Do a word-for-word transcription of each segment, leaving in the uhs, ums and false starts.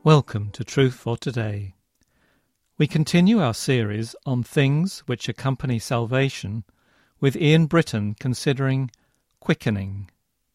Welcome to Truth for Today. We continue our series on things which accompany salvation with Ian Britton considering quickening.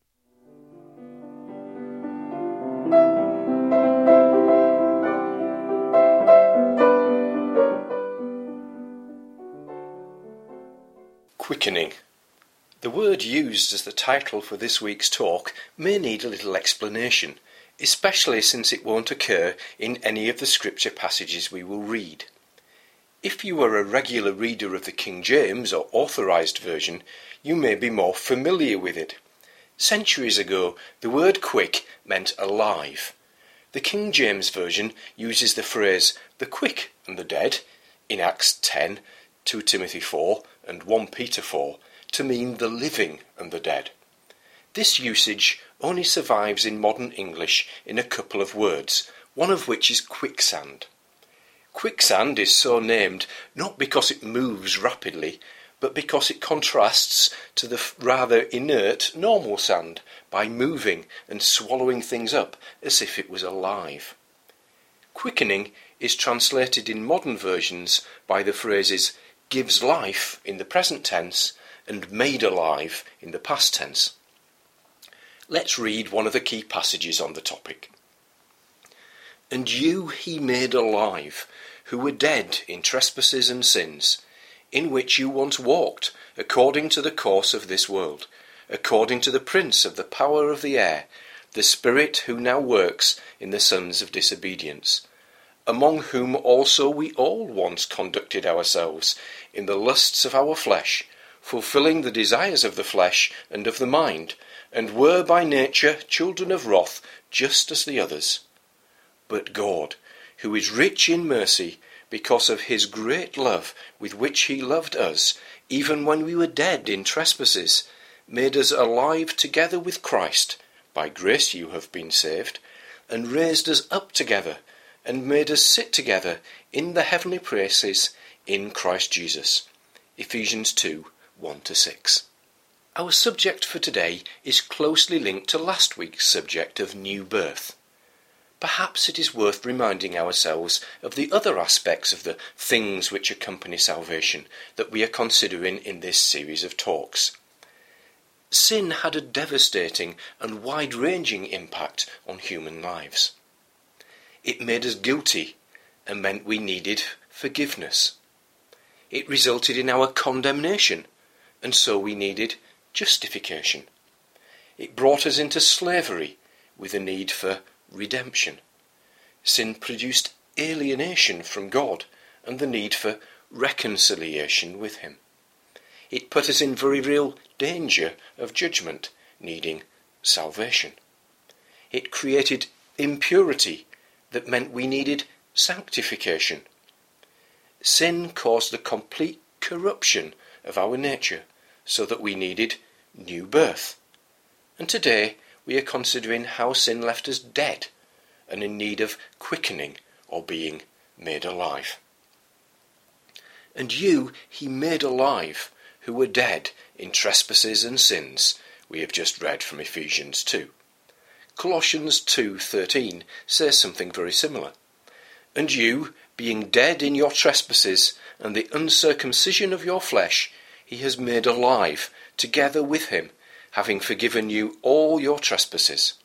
Quickening. The word used as the title for this week's talk may need a little explanation, especially since it won't occur in any of the scripture passages we will read. If you are a regular reader of the King James or Authorized Version, you may be more familiar with it. Centuries ago, the word quick meant alive. The King James Version uses the phrase the quick and the dead in Acts ten, Second Timothy four and First Peter four to mean the living and the dead. This usage only survives in modern English in a couple of words, one of which is quicksand. Quicksand is so named not because it moves rapidly, but because it contrasts to the rather inert normal sand by moving and swallowing things up as if it was alive. Quickening is translated in modern versions by the phrases gives life in the present tense and made alive in the past tense. Let's read one of the key passages on the topic. And you he made alive, who were dead in trespasses and sins, in which you once walked, according to the course of this world, according to the prince of the power of the air, the spirit who now works in the sons of disobedience, among whom also we all once conducted ourselves in the lusts of our flesh, fulfilling the desires of the flesh and of the mind, and were by nature children of wrath, just as the others. But God, who is rich in mercy, because of his great love with which he loved us, even when we were dead in trespasses, made us alive together with Christ. By grace you have been saved, and raised us up together, and made us sit together in the heavenly places in Christ Jesus. Ephesians two, one to six. Our subject for today is closely linked to last week's subject of new birth. Perhaps it is worth reminding ourselves of the other aspects of the things which accompany salvation that we are considering in this series of talks. Sin had a devastating and wide-ranging impact on human lives. It made us guilty and meant we needed forgiveness. It resulted in our condemnation, and so we needed justification. It brought us into slavery with a need for redemption. Sin produced alienation from God and the need for reconciliation with him. It put us in very real danger of judgment, needing salvation. It created impurity that meant we needed sanctification. Sin caused the complete corruption of our nature, so that we needed new birth. And today we are considering how sin left us dead and in need of quickening or being made alive. And you he made alive, who were dead in trespasses and sins, we have just read from Ephesians two. Colossians two thirteen says something very similar. And you, being dead in your trespasses and the uncircumcision of your flesh, he has made alive together with him, having forgiven you all your trespasses.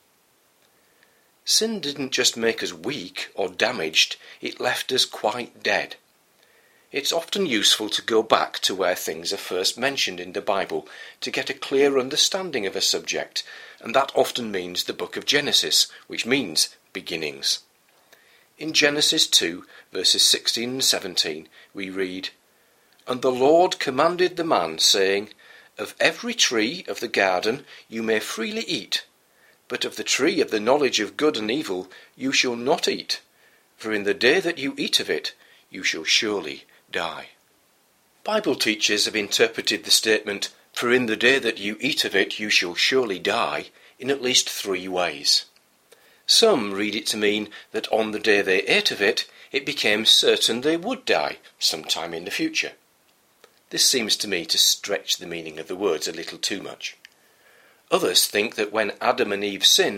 Sin didn't just make us weak or damaged, it left us quite dead. It's often useful to go back to where things are first mentioned in the Bible to get a clear understanding of a subject, and that often means the book of Genesis, which means beginnings. In Genesis two, verses sixteen and seventeen, we read, And the Lord commanded the man, saying, Of every tree of the garden you may freely eat, but of the tree of the knowledge of good and evil you shall not eat, for in the day that you eat of it you shall surely die. Bible teachers have interpreted the statement, For in the day that you eat of it you shall surely die, in at least three ways. Some read it to mean that on the day they ate of it, it became certain they would die sometime in the future. This seems to me to stretch the meaning of the words a little too much. Others think that when Adam and Eve sinned,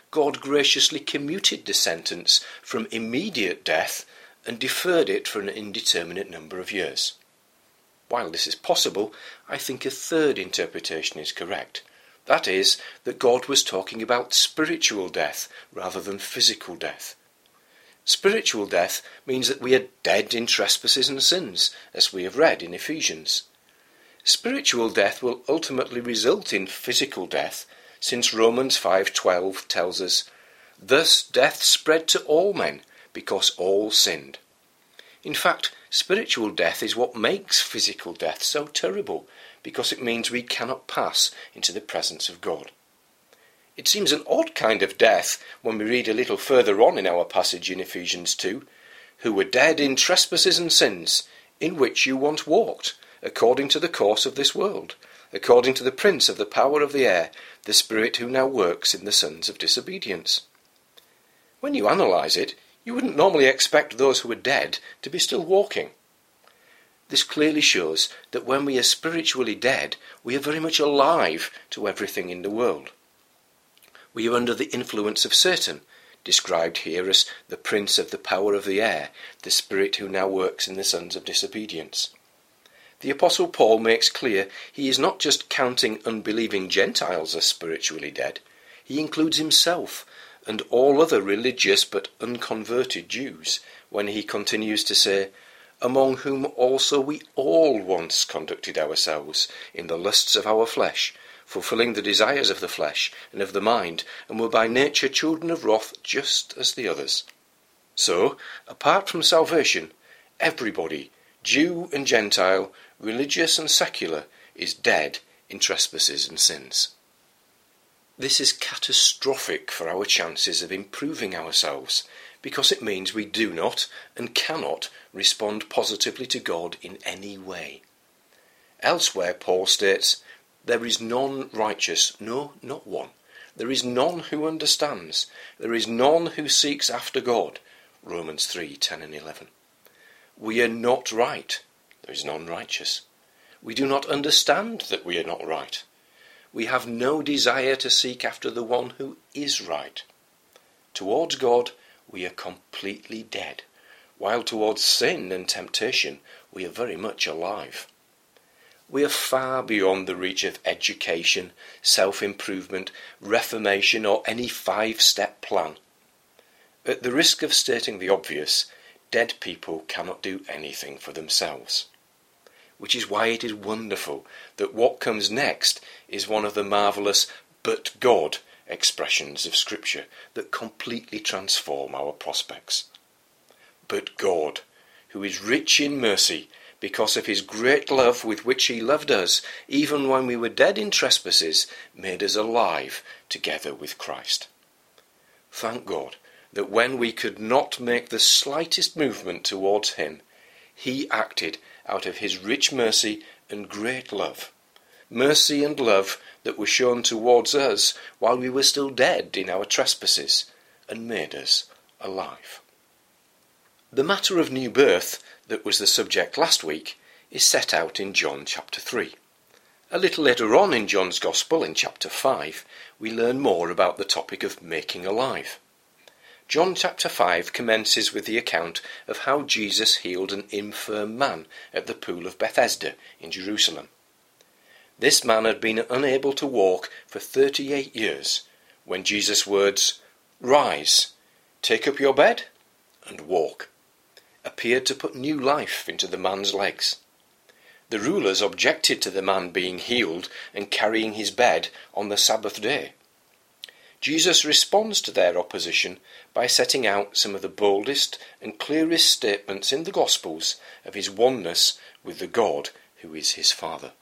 God graciously commuted the sentence from immediate death and deferred it for an indeterminate number of years. While this is possible, I think a third interpretation is correct. That is, that God was talking about spiritual death rather than physical death. Spiritual death means that we are dead in trespasses and sins, as we have read in Ephesians. Spiritual death will ultimately result in physical death, since Romans five twelve tells us, "Thus death spread to all men, because all sinned." In fact, spiritual death is what makes physical death so terrible, because it means we cannot pass into the presence of God. It seems an odd kind of death when we read a little further on in our passage in Ephesians two, "Who were dead in trespasses and sins, in which you once walked, according to the course of this world, according to the prince of the power of the air, the spirit who now works in the sons of disobedience." When you analyse it, you wouldn't normally expect those who are dead to be still walking. This clearly shows that when we are spiritually dead, we are very much alive to everything in the world. We are under the influence of Satan, described here as the prince of the power of the air, the spirit who now works in the sons of disobedience. The Apostle Paul makes clear he is not just counting unbelieving Gentiles as spiritually dead, he includes himself and all other religious but unconverted Jews when he continues to say, "Among whom also we all once conducted ourselves in the lusts of our flesh, fulfilling the desires of the flesh and of the mind, and were by nature children of wrath just as the others." So, apart from salvation, everybody, Jew and Gentile, religious and secular, is dead in trespasses and sins. This is catastrophic for our chances of improving ourselves, because it means we do not and cannot respond positively to God in any way. Elsewhere, Paul states, "There is none righteous, no, not one. There is none who understands. There is none who seeks after God." Romans three ten and eleven. We are not right. There is none righteous. We do not understand that we are not right. We have no desire to seek after the one who is right. Towards God, we are completely dead, while towards sin and temptation, we are very much alive. We are far beyond the reach of education, self-improvement, reformation, or any five-step plan. At the risk of stating the obvious, dead people cannot do anything for themselves. Which is why it is wonderful that what comes next is one of the marvellous "but God" expressions of Scripture that completely transform our prospects. But God, who is rich in mercy, because of his great love with which he loved us, even when we were dead in trespasses, made us alive together with Christ. Thank God that when we could not make the slightest movement towards him, he acted out of his rich mercy and great love. Mercy and love that were shown towards us while we were still dead in our trespasses, and made us alive. The matter of new birth, that was the subject last week, is set out in John chapter three. A little later on in John's Gospel, in chapter five, we learn more about the topic of making alive. John chapter five commences with the account of how Jesus healed an infirm man at the pool of Bethesda in Jerusalem. This man had been unable to walk for thirty-eight years, when Jesus' words, "Rise, take up your bed, and walk," appeared to put new life into the man's legs. The rulers objected to the man being healed and carrying his bed on the Sabbath day. Jesus responds to their opposition by setting out some of the boldest and clearest statements in the Gospels of his oneness with the God who is his Father.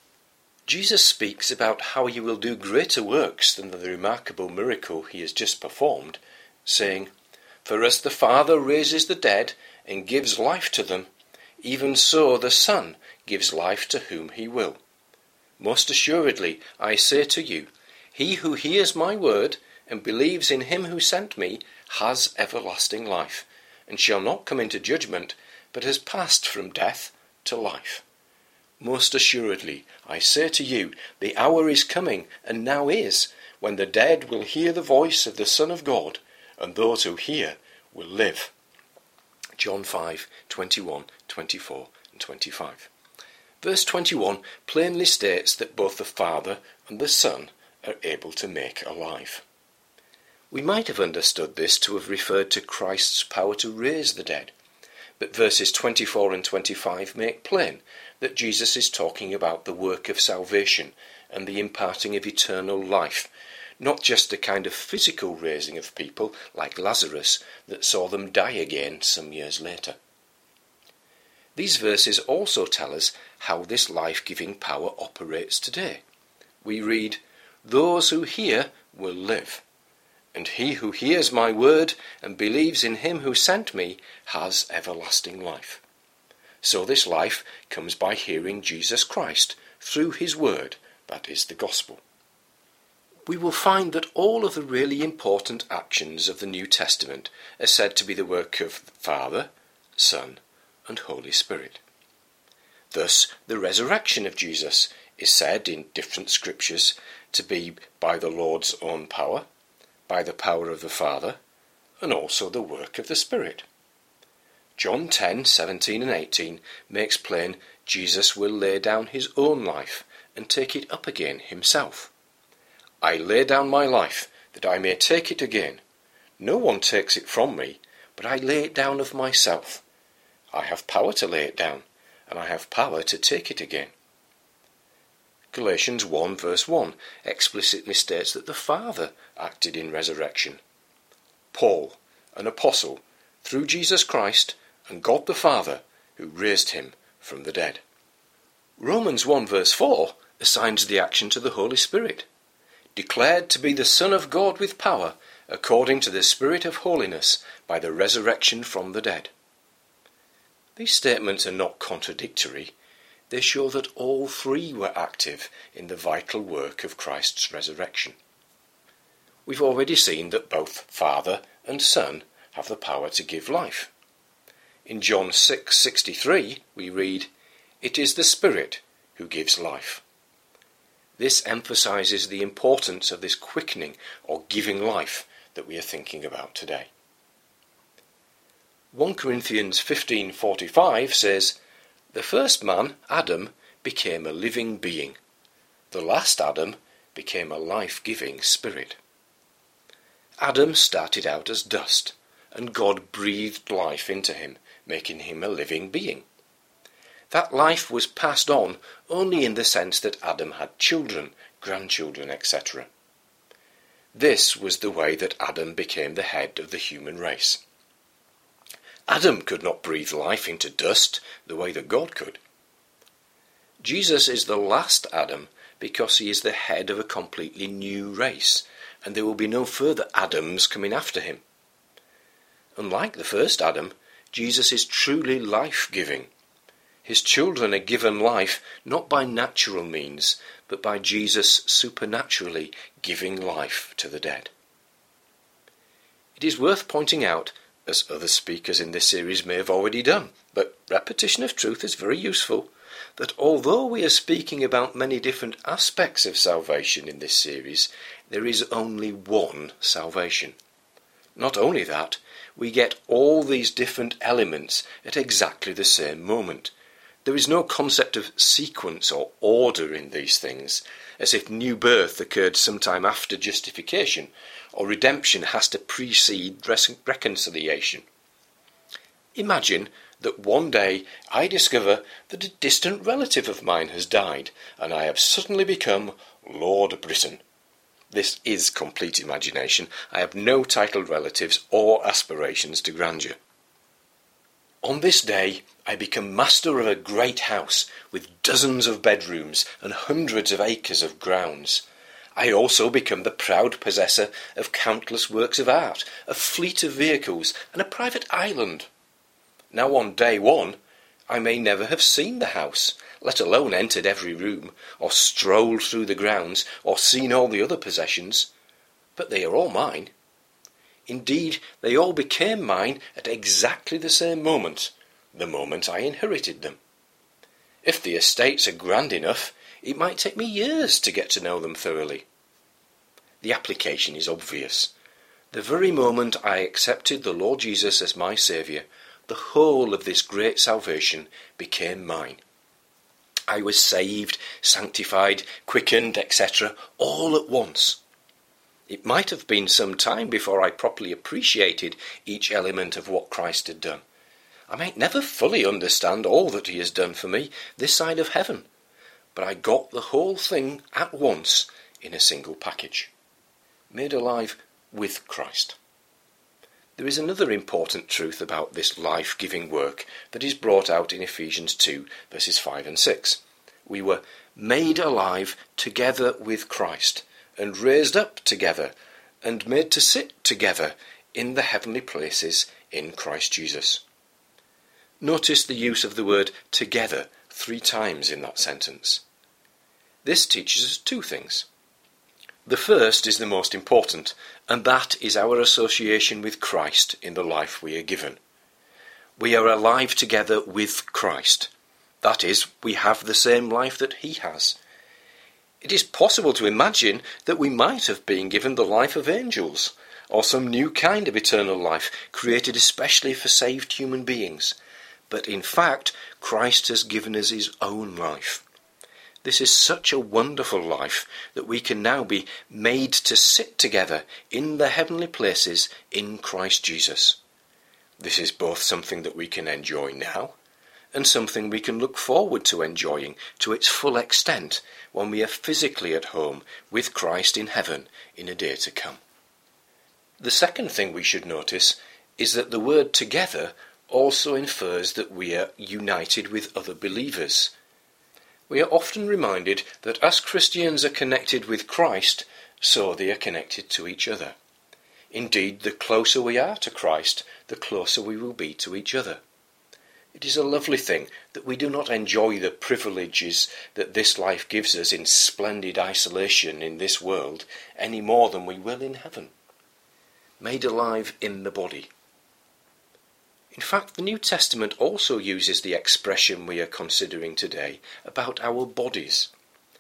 Jesus speaks about how he will do greater works than the remarkable miracle he has just performed, saying, "For as the Father raises the dead and gives life to them, even so the Son gives life to whom he will. Most assuredly, I say to you, he who hears my word and believes in him who sent me has everlasting life, and shall not come into judgment, but has passed from death to life. Most assuredly, I say to you, the hour is coming, and now is, when the dead will hear the voice of the Son of God, and those who hear will live. John five, twenty-one, twenty-four and twenty-five. Verse twenty-one plainly states that both the Father and the Son are able to make alive. We might have understood this to have referred to Christ's power to raise the dead, but verses twenty-four and twenty-five make plain that Jesus is talking about the work of salvation and the imparting of eternal life, not just a kind of physical raising of people like Lazarus that saw them die again some years later. These verses also tell us how this life-giving power operates today. We read, "Those who hear will live. And he who hears my word and believes in him who sent me has everlasting life." So this life comes by hearing Jesus Christ through his word, that is the gospel. We will find that all of the really important actions of the New Testament are said to be the work of the Father, Son, and Holy Spirit. Thus, the resurrection of Jesus is said in different scriptures to be by the Lord's own power, by the power of the Father, and also the work of the Spirit. John ten, seventeen and eighteen makes plain Jesus will lay down his own life and take it up again himself. "I lay down my life, that I may take it again. No one takes it from me, but I lay it down of myself. I have power to lay it down, and I have power to take it again." Galatians one verse one explicitly states that the Father acted in resurrection. Paul, an apostle, through Jesus Christ and God the Father, who raised him from the dead. Romans one verse four assigns the action to the Holy Spirit, declared to be the Son of God with power, according to the Spirit of holiness, by the resurrection from the dead. These statements are not contradictory. They show that all three were active in the vital work of Christ's resurrection. We've already seen that both Father and Son have the power to give life. In John six sixty-three we read, "It is the Spirit who gives life." This emphasizes the importance of this quickening or giving life that we are thinking about today. First Corinthians fifteen forty-five says, "The first man, Adam, became a living being. The last Adam became a life-giving spirit." Adam started out as dust, and God breathed life into him, making him a living being. That life was passed on only in the sense that Adam had children, grandchildren, et cetera. This was the way that Adam became the head of the human race. Adam could not breathe life into dust the way that God could. Jesus is the last Adam because he is the head of a completely new race, and there will be no further Adams coming after him. Unlike the first Adam, Jesus is truly life-giving. His children are given life not by natural means, but by Jesus supernaturally giving life to the dead. It is worth pointing out, as other speakers in this series may have already done, but repetition of truth is very useful, that although we are speaking about many different aspects of salvation in this series, there is only one salvation. Not only that, we get all these different elements at exactly the same moment. There is no concept of sequence or order in these things, as if new birth occurred sometime after justification, or redemption has to precede reconciliation. Imagine that one day I discover that a distant relative of mine has died, and I have suddenly become Lord Britain. This is complete imagination. I have no titled relatives or aspirations to grandeur. On this day, I become master of a great house with dozens of bedrooms and hundreds of acres of grounds. I also become the proud possessor of countless works of art, a fleet of vehicles, and a private island. Now on day one, I may never have seen the house, let alone entered every room, or strolled through the grounds, or seen all the other possessions, but they are all mine. Indeed, they all became mine at exactly the same moment, the moment I inherited them. If the estates are grand enough, it might take me years to get to know them thoroughly. The application is obvious. The very moment I accepted the Lord Jesus as my Saviour, the whole of this great salvation became mine. I was saved, sanctified, quickened, et cetera, all at once. It might have been some time before I properly appreciated each element of what Christ had done. I might never fully understand all that he has done for me this side of heaven, but I got the whole thing at once in a single package. Made alive with Christ. There is another important truth about this life-giving work that is brought out in Ephesians two, verses five and six. We were made alive together with Christ, and raised up together, and made to sit together in the heavenly places in Christ Jesus. Notice the use of the word together three times in that sentence. This teaches us two things. The first is the most important, and that is our association with Christ in the life we are given. We are alive together with Christ. That is, we have the same life that he has. It is possible to imagine that we might have been given the life of angels, or some new kind of eternal life created especially for saved human beings. But in fact, Christ has given us his own life. This is such a wonderful life that we can now be made to sit together in the heavenly places in Christ Jesus. This is both something that we can enjoy now and something we can look forward to enjoying to its full extent when we are physically at home with Christ in heaven in a day to come. The second thing we should notice is that the word together also infers that we are united with other believers. We are often reminded that as Christians are connected with Christ, so they are connected to each other. Indeed, the closer we are to Christ, the closer we will be to each other. It is a lovely thing that we do not enjoy the privileges that this life gives us in splendid isolation in this world any more than we will in heaven. Made alive in the body. In fact, the New Testament also uses the expression we are considering today about our bodies.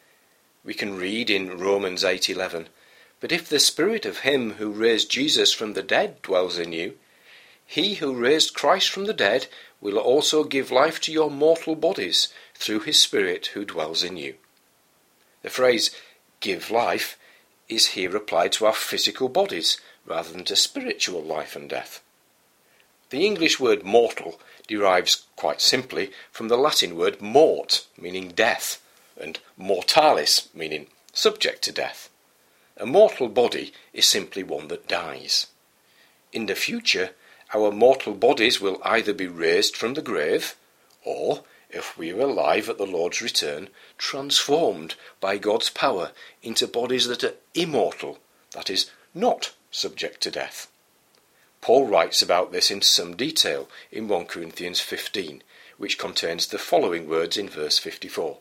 We can read in Romans eight eleven, "But if the Spirit of him who raised Jesus from the dead dwells in you, he who raised Christ from the dead will also give life to your mortal bodies through his Spirit who dwells in you." The phrase "give life" is here applied to our physical bodies rather than to spiritual life and death. The English word mortal derives quite simply from the Latin word mort, meaning death, and mortalis, meaning subject to death. A mortal body is simply one that dies. In the future, our mortal bodies will either be raised from the grave, or, if we are alive at the Lord's return, transformed by God's power into bodies that are immortal, that is, not subject to death. Paul writes about this in some detail in First Corinthians fifteen, which contains the following words in verse fifty-four.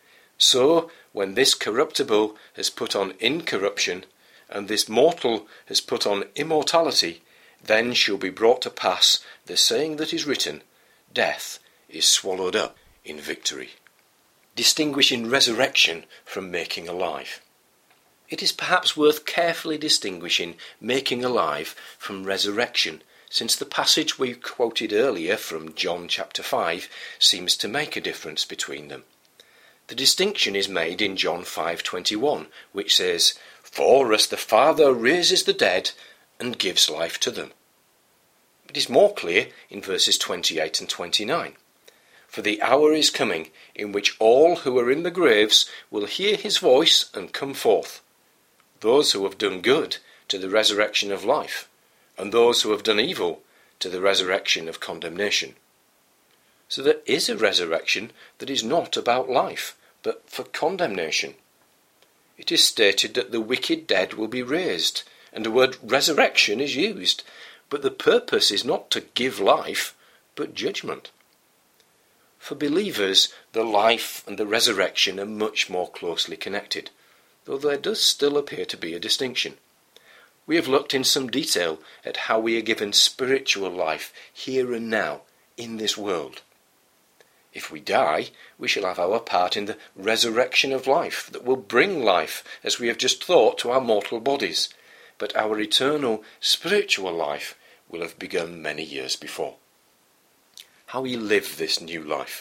"So, when this corruptible has put on incorruption, and this mortal has put on immortality, then shall be brought to pass the saying that is written, Death is swallowed up in victory." Distinguishing resurrection from making alive. It is perhaps worth carefully distinguishing making alive from resurrection, since the passage we quoted earlier from John chapter five seems to make a difference between them. The distinction is made in John five twenty-one, which says, "For as the Father raises the dead and gives life to them." It is more clear in verses twenty-eight and twenty-nine. "For the hour is coming in which all who are in the graves will hear his voice and come forth. Those who have done good to the resurrection of life, and those who have done evil to the resurrection of condemnation." So there is a resurrection that is not about life, but for condemnation. It is stated that the wicked dead will be raised, and the word resurrection is used, but the purpose is not to give life, but judgment. For believers, the life and the resurrection are much more closely connected, though there does still appear to be a distinction. We have looked in some detail at how we are given spiritual life here and now in this world. If we die, we shall have our part in the resurrection of life that will bring life, as we have just thought, to our mortal bodies. But our eternal spiritual life will have begun many years before. How we live this new life.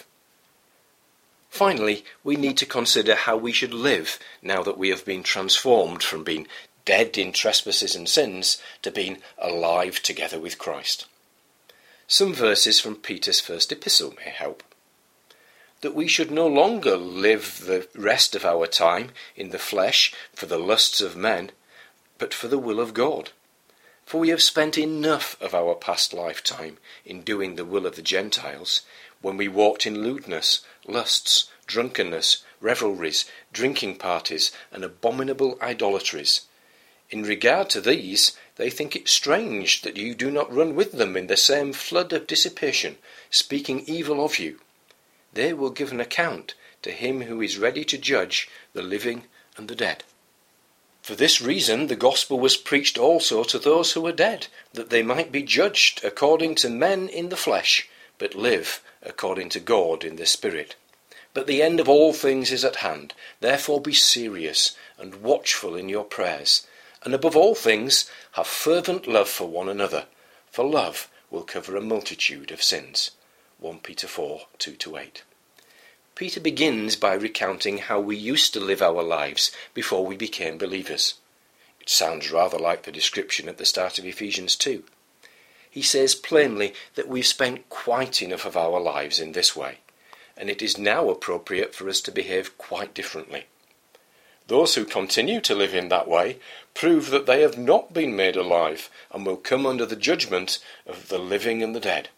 Finally, we need to consider how we should live now that we have been transformed from being dead in trespasses and sins to being alive together with Christ. Some verses from Peter's first epistle may help. That we should no longer live the rest of our time in the flesh for the lusts of men, but for the will of God. For we have spent enough of our past lifetime in doing the will of the Gentiles, when we walked in lewdness, lusts, drunkenness, revelries, drinking parties, and abominable idolatries. In regard to these, they think it strange that you do not run with them in the same flood of dissipation, speaking evil of you. They will give an account to him who is ready to judge the living and the dead. For this reason the gospel was preached also to those who are dead, that they might be judged according to men in the flesh, but live according to God in the Spirit. But the end of all things is at hand. Therefore be serious and watchful in your prayers. And above all things, have fervent love for one another, for love will cover a multitude of sins. First Peter four, two to eight. Peter begins by recounting how we used to live our lives before we became believers. It sounds rather like the description at the start of Ephesians two. He says plainly that we've spent quite enough of our lives in this way, and it is now appropriate for us to behave quite differently. Those who continue to live in that way prove that they have not been made alive and will come under the judgment of the living and the dead.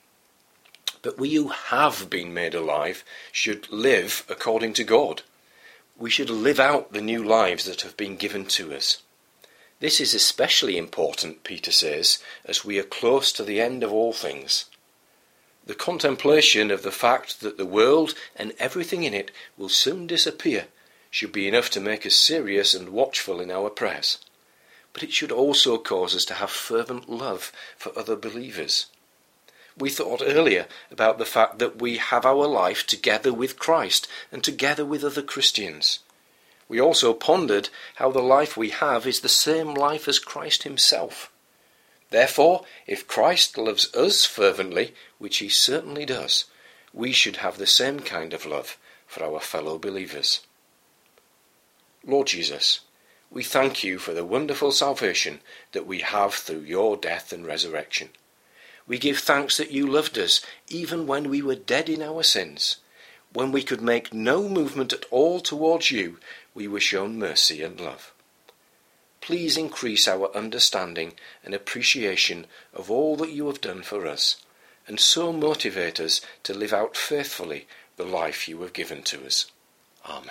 But we who have been made alive should live according to God. We should live out the new lives that have been given to us. This is especially important, Peter says, as we are close to the end of all things. The contemplation of the fact that the world and everything in it will soon disappear should be enough to make us serious and watchful in our prayers. But it should also cause us to have fervent love for other believers. We thought earlier about the fact that we have our life together with Christ and together with other Christians. We also pondered how the life we have is the same life as Christ himself. Therefore, if Christ loves us fervently, which he certainly does, we should have the same kind of love for our fellow believers. Lord Jesus, we thank you for the wonderful salvation that we have through your death and resurrection. We give thanks that you loved us even when we were dead in our sins. When we could make no movement at all towards you, we were shown mercy and love. Please increase our understanding and appreciation of all that you have done for us, and so motivate us to live out faithfully the life you have given to us. Amen.